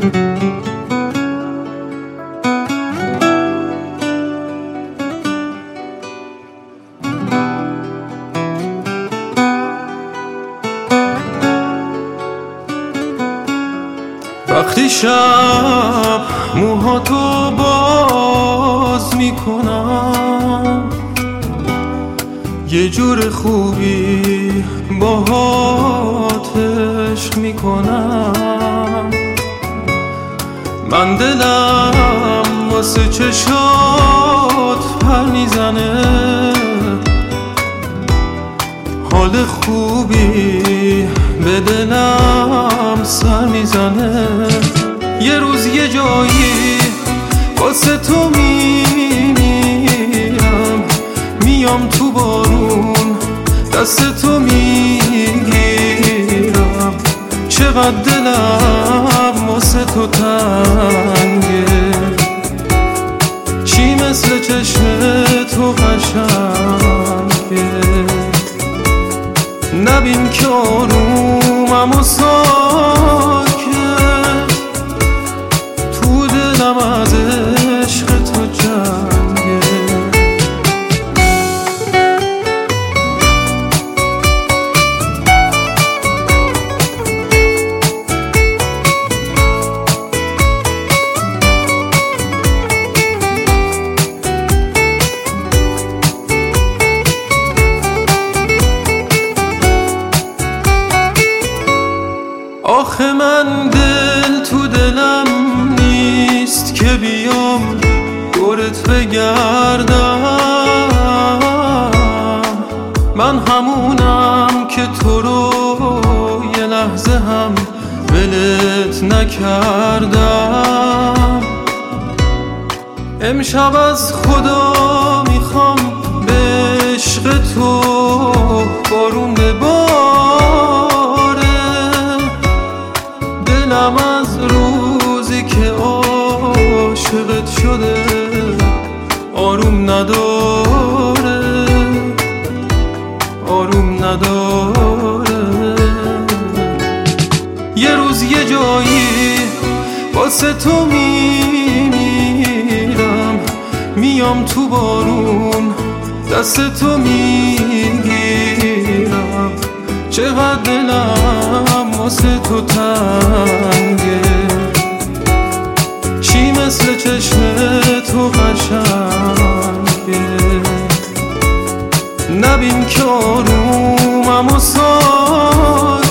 وقتی شب موهاتو باز میکنم، یه جور خوبی باهات عشق میکنم. من دلم واسه چشات پر میزنه، حال خوبی به دلم سر میزنه. یه روز یه جایی واسه تو میمیرم، میام تو بارون دست تو میگیرم. چقدر دلم واسه تو تنگه، چی مثل چشم تو قشنگه. نبین که آرومم و ساکت، تو دلم از عشق تو جنگه. آخه من دل تو دلم نیست که بیام دورت بگردم. من همونم که تو رو یه لحظه هم ولت نکردم. امشب از خدا میخوام به عشق تو بارون بباره. دلم از روزی که عاشقت شده آروم نداره، آروم نداره. یه روز یه جایی واسه تو میمیرم، میام تو بارون دست تو میگیرم. چقدر دلم واسه تو تنگه، چی مثل چشم تو قشنگه. نبین که آرومم و ساکت،